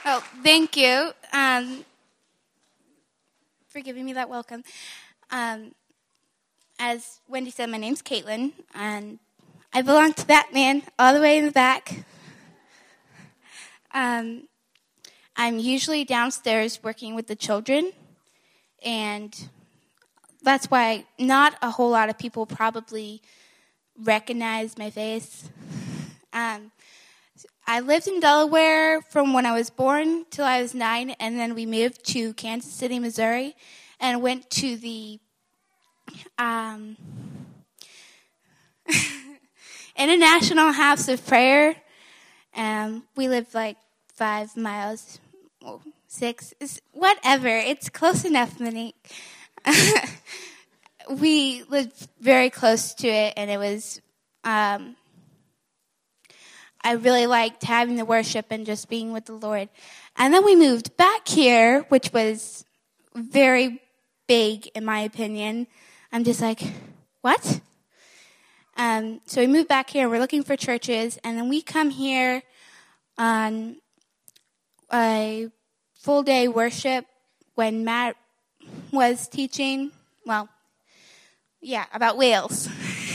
Oh, thank you for giving me that welcome. As Wendy said, my name's Caitlin, and I belong to that man all the way in the back. I'm usually downstairs working with the children, and that's why not a whole lot of people probably recognize my face. I lived in Delaware from when I was born till I was 9, and then we moved to Kansas City, Missouri, and went to the International House of Prayer. We lived like 5 miles, 6, whatever. It's close enough, Monique. We lived very close to it, and it was... I really liked having the worship and just being with the Lord. And then we moved back here, which was very big, in my opinion. I'm just like, what? So we moved back here. We're looking for churches. And then we come here on a full-day worship when Matt was teaching, about whales.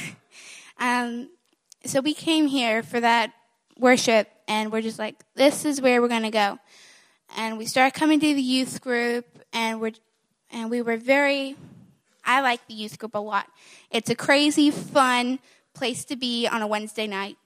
So we came here for that worship, and we're just like, this is where we're going to go. And we started coming to the youth group, and we were I like the youth group a lot. It's a crazy, fun place to be on a Wednesday night.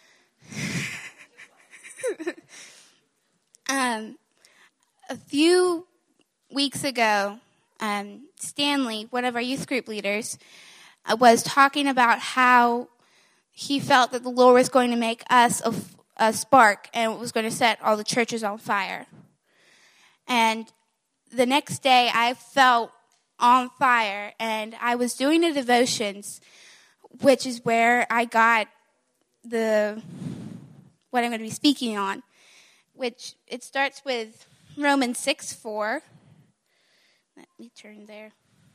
A few weeks ago, Stanley, one of our youth group leaders, was talking about how he felt that the Lord was going to make us a spark and it was going to set all the churches on fire. And the next day I felt on fire, and I was doing the devotions, which is where I got what I'm going to be speaking on, which it starts with Romans 6:4. Let me turn there.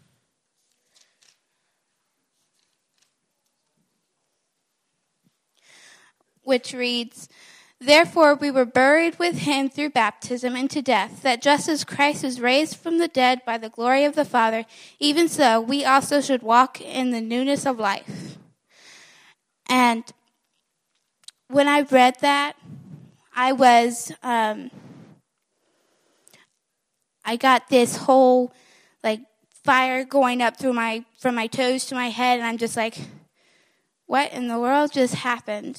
Which reads, "Therefore we were buried with him through baptism into death, that just as Christ was raised from the dead by the glory of the Father, even so we also should walk in the newness of life." And when I read that, I was, I got this whole, fire going up from my toes to my head, and I'm just like, what in the world just happened?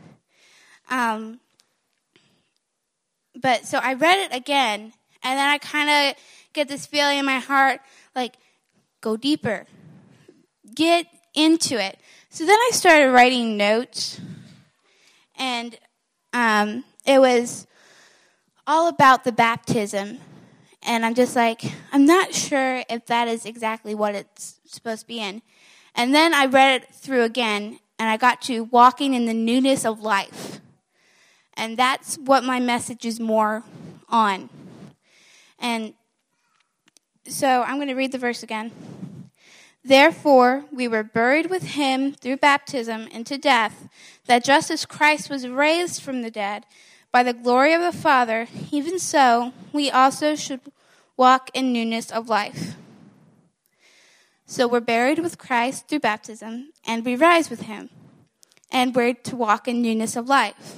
But so I read it again, and then I kind of get this feeling in my heart, go deeper, get into it. So then I started writing notes, and it was all about the baptism, and I'm just like, I'm not sure if that is exactly what it's supposed to be in. And then I read it through again, and I got to walking in the newness of life. And that's what my message is more on. And so I'm going to read the verse again. "Therefore, we were buried with him through baptism into death, that just as Christ was raised from the dead by the glory of the Father, even so we also should walk in newness of life." So we're buried with Christ through baptism, and we rise with him. And we're to walk in newness of life.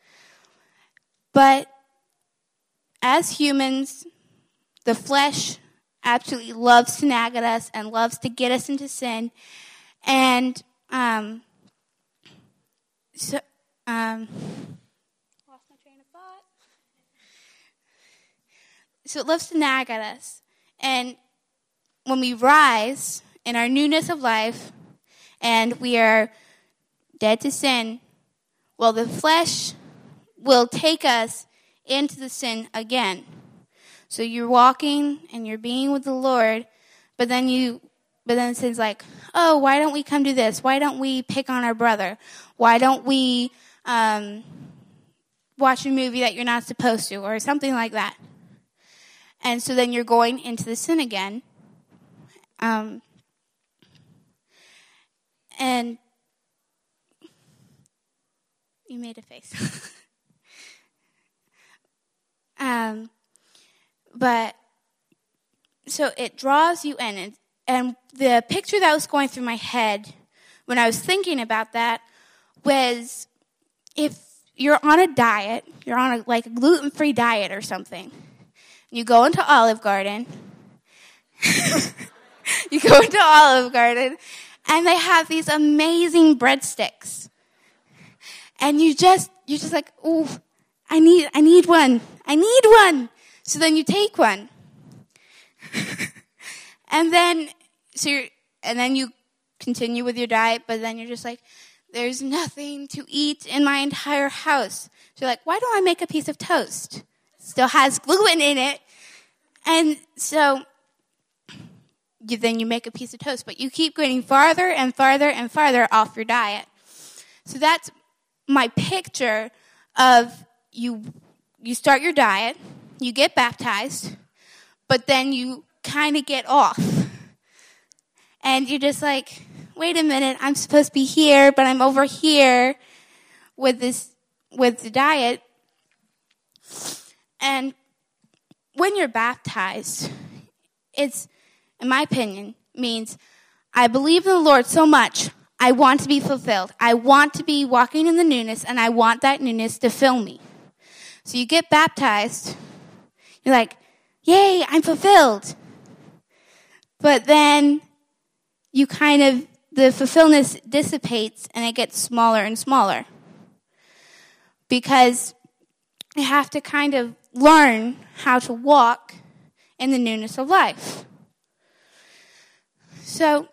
But as humans, the flesh absolutely loves to nag at us and loves to get us into sin. And lost my train of thought. So it loves to nag at us. And when we rise in our newness of life and we are dead to sin, well, the flesh will take us into the sin again. So you're walking and you're being with the Lord, but then sin's like, oh, why don't we come do this? Why don't we pick on our brother? Why don't we watch a movie that you're not supposed to, or something like that? And so then you're going into the sin again. And you made a face. But so it draws you in. And the picture that was going through my head when I was thinking about that was if you're on a diet, you're on a gluten-free diet or something, you go into Olive Garden, and they have these amazing breadsticks. And you're just like, ooh, I need one. So then you take one. and then you continue with your diet, but then you're just like, there's nothing to eat in my entire house. So you're like, why don't I make a piece of toast? It still has gluten in it. And so then you make a piece of toast, but you keep getting farther and farther and farther off your diet. So that's my picture of you start your diet, you get baptized, but then you kind of get off. And you're just like, wait a minute, I'm supposed to be here, but I'm over here with the diet. And when you're baptized, it's, in my opinion, means I believe in the Lord so much, I want to be fulfilled. I want to be walking in the newness, and I want that newness to fill me. So you get baptized, you're like, yay, I'm fulfilled. But then you the fulfillment dissipates, and it gets smaller and smaller. Because you have to kind of learn how to walk in the newness of life. So,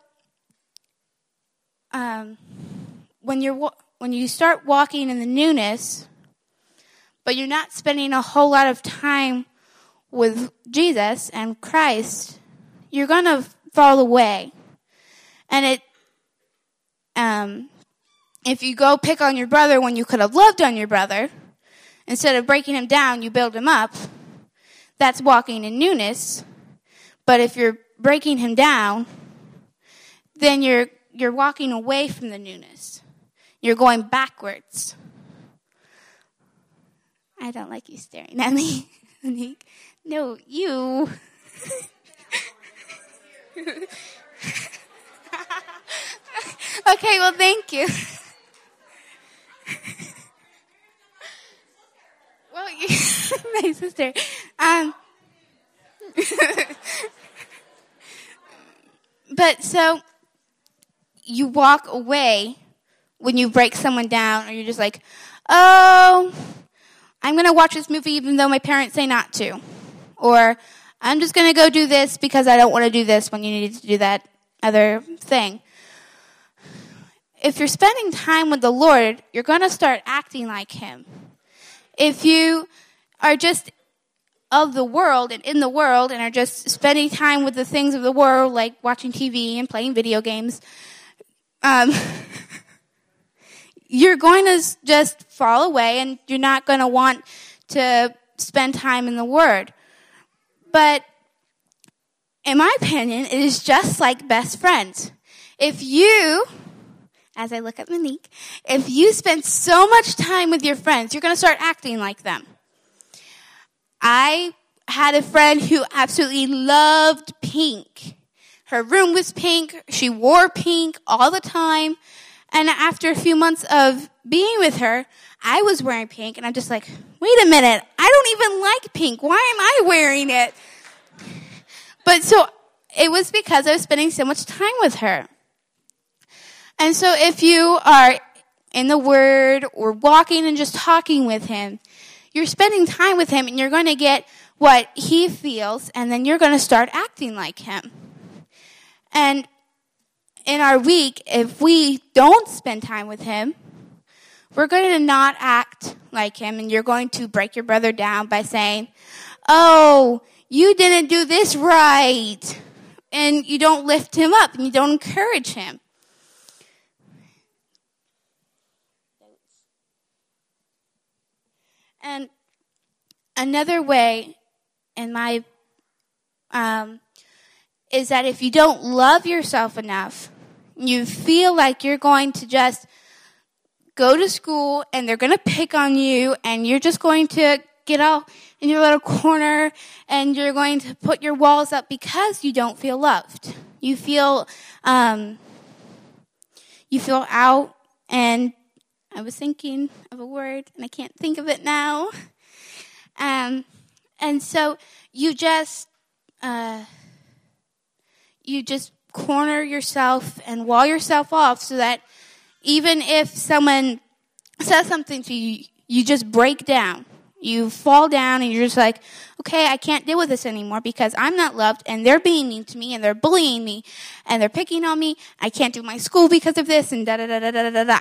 when you start walking in the newness, but you're not spending a whole lot of time with Jesus and Christ, you're going to fall away. And if you go pick on your brother when you could have loved on your brother, instead of breaking him down, you build him up, that's walking in newness. But if you're breaking him down, then you're walking away from the newness. You're going backwards. I don't like you staring at me, Monique. No, you. Okay, well, thank you. Well, my sister. But so you walk away when you break someone down, or you're just like, oh, I'm going to watch this movie even though my parents say not to. Or I'm just going to go do this because I don't want to do this when you need to do that other thing. If you're spending time with the Lord, you're going to start acting like Him. If you are just of the world and in the world and are just spending time with the things of the world, like watching TV and playing video games, you're going to just fall away, and you're not going to want to spend time in the Word. But in my opinion, it is just like best friends. If you, as I look at Monique, if you spend so much time with your friends, you're going to start acting like them. I had a friend who absolutely loved pink. Her room was pink. She wore pink all the time. And after a few months of being with her, I was wearing pink. And I'm just like, wait a minute. I don't even like pink. Why am I wearing it? But so it was because I was spending so much time with her. And so if you are in the Word or walking and just talking with Him, you're spending time with Him, and you're going to get what He feels, and then you're going to start acting like Him. And in our week, if we don't spend time with Him, we're going to not act like Him, and you're going to break your brother down by saying, oh, you didn't do this right. And you don't lift him up, and you don't encourage him. And another way, in my, is that if you don't love yourself enough, you feel like you're going to just go to school and they're going to pick on you, and you're just going to get all in your little corner and you're going to put your walls up because you don't feel loved. You feel out, and I was thinking of a word and I can't think of it now. And so you just corner yourself and wall yourself off so that even if someone says something to you, you just break down. You fall down and you're just like, okay, I can't deal with this anymore because I'm not loved and they're being mean to me and they're bullying me and they're picking on me. I can't do my school because of this and da-da-da-da-da-da-da.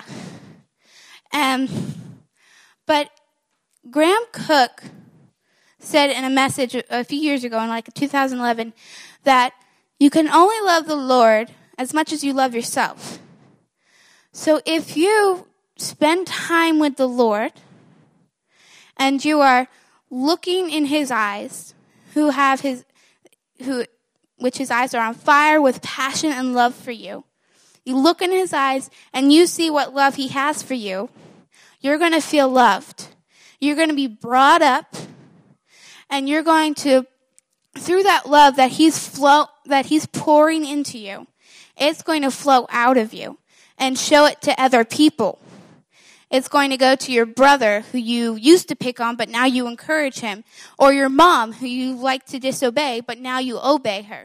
But Graham Cook said in a message a few years ago, in like 2011, that you can only love the Lord as much as you love yourself. So if you spend time with the Lord and you are looking in his eyes, which his eyes are on fire with passion and love for you, you look in his eyes and you see what love he has for you, you're going to feel loved. You're going to be brought up, and you're going to, through that love that he's pouring into you, it's going to flow out of you and show it to other people. It's going to go to your brother who you used to pick on, but now you encourage him. Or your mom who you like to disobey, but now you obey her.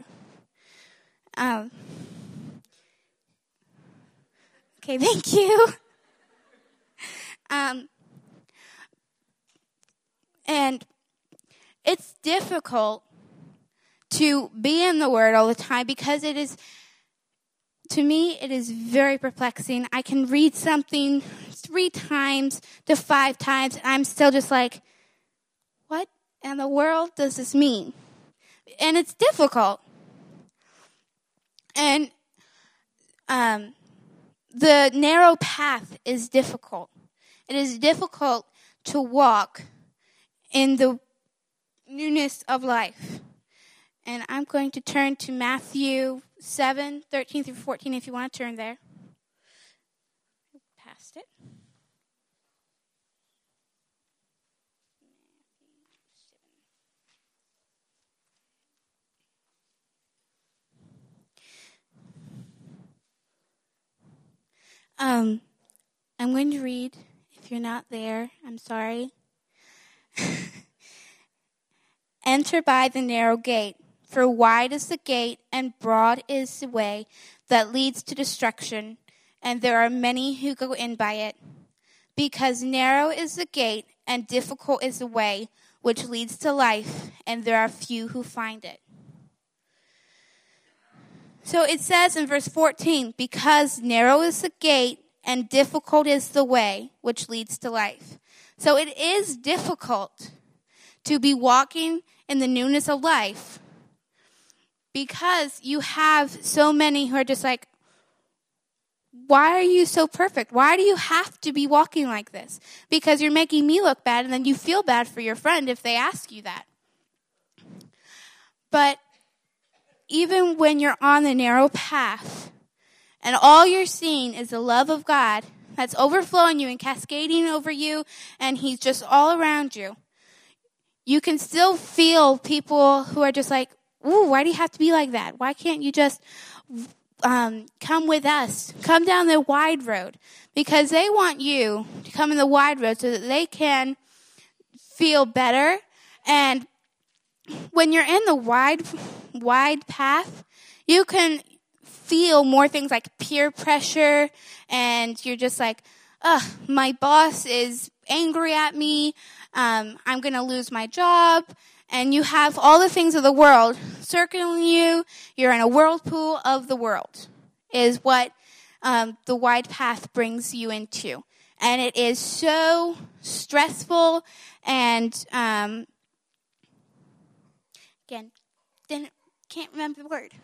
Okay, thank you. And it's difficult to be in the Word all the time because it is, to me, it is very perplexing. I can read something 3 times to 5 times, and I'm still just like, what in the world does this mean? And it's difficult. And the narrow path is difficult. It is difficult to walk in the newness of life. And I'm going to turn to Matthew 7:13-14 if you want to turn there. Past it. I'm going to read. If you're not there, I'm sorry. Enter by the narrow gate, for wide is the gate and broad is the way that leads to destruction, and there are many who go in by it. Because narrow is the gate and difficult is the way which leads to life, and there are few who find it. So it says in verse 14, because narrow is the gate and difficult is the way which leads to life. So it is difficult to be walking in the newness of life because you have so many who are just like, why are you so perfect? Why do you have to be walking like this? Because you're making me look bad, and then you feel bad for your friend if they ask you that. But even when you're on the narrow path and all you're seeing is the love of God that's overflowing you and cascading over you, and he's just all around you, you can still feel people who are just like, ooh, why do you have to be like that? Why can't you just come with us? Come down the wide road. Because they want you to come in the wide road so that they can feel better. And when you're in the wide path, you can feel more things like peer pressure, and you're just like, my boss is angry at me, I'm going to lose my job, and you have all the things of the world circling you. You're in a whirlpool of the world is what the wide path brings you into. And it is so stressful and, again, can't remember the word.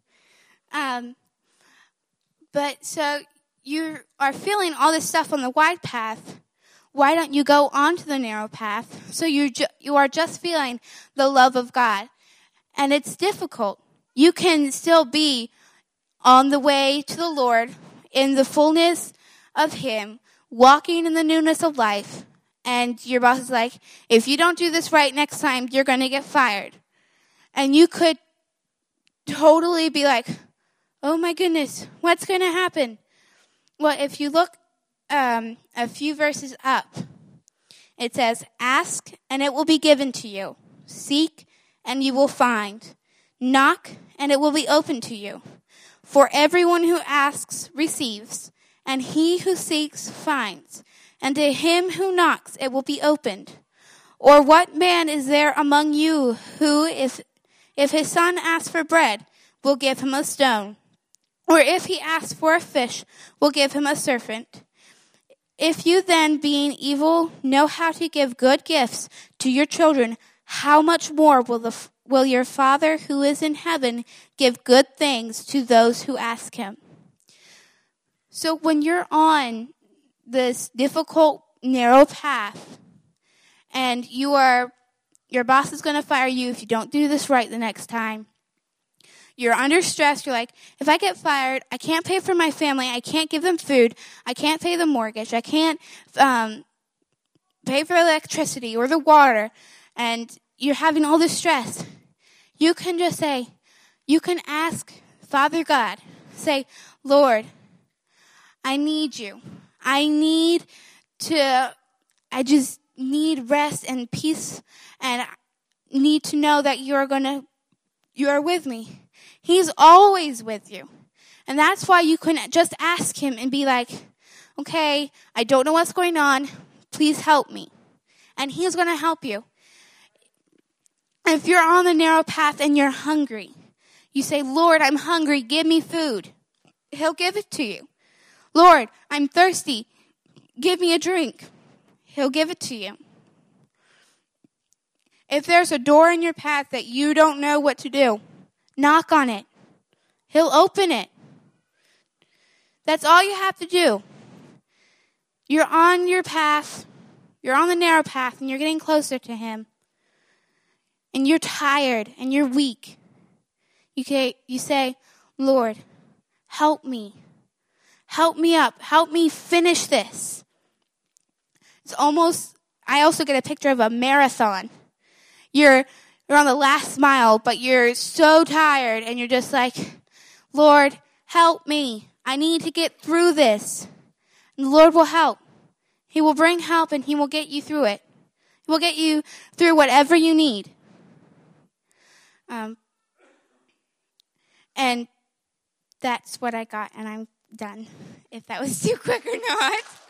But so you are feeling all this stuff on the wide path. Why don't you go onto the narrow path? So you are just feeling the love of God. And it's difficult. You can still be on the way to the Lord in the fullness of him, walking in the newness of life, and your boss is like, if you don't do this right next time, you're going to get fired. And you could totally be like, oh my goodness, what's going to happen? Well, if you look a few verses up, it says, ask and it will be given to you. Seek and you will find. Knock and it will be open to you. For everyone who asks receives, and he who seeks finds. And to him who knocks it will be opened. Or what man is there among you who, if his son asks for bread, will give him a stone? Or if he asks for a fish, will give him a serpent? If you then, being evil, know how to give good gifts to your children, how much more will your Father who is in heaven give good things to those who ask him? So when you're on this difficult, narrow path, and your boss is going to fire you if you don't do this right the next time, you're under stress. You're like, if I get fired, I can't pay for my family. I can't give them food. I can't pay the mortgage. I can't pay for electricity or the water. And you're having all this stress. You can just say, you can ask Father God, say, Lord, I need you. I just need rest and peace, and I need to know that you are with me. He's always with you. And that's why you can just ask him and be like, okay, I don't know what's going on. Please help me. And he's going to help you. If you're on the narrow path and you're hungry, you say, Lord, I'm hungry. Give me food. He'll give it to you. Lord, I'm thirsty. Give me a drink. He'll give it to you. If there's a door in your path that you don't know what to do, knock on it. He'll open it. That's all you have to do. You're on your path. You're on the narrow path, and you're getting closer to him. And you're tired, and you're weak. You say, Lord, help me. Help me up. Help me finish this. I also get a picture of a marathon. You're on the last mile, but you're so tired, and you're just like, Lord, help me. I need to get through this. And the Lord will help. He will bring help, and he will get you through it. He will get you through whatever you need. And that's what I got, and I'm done. If that was too quick or not.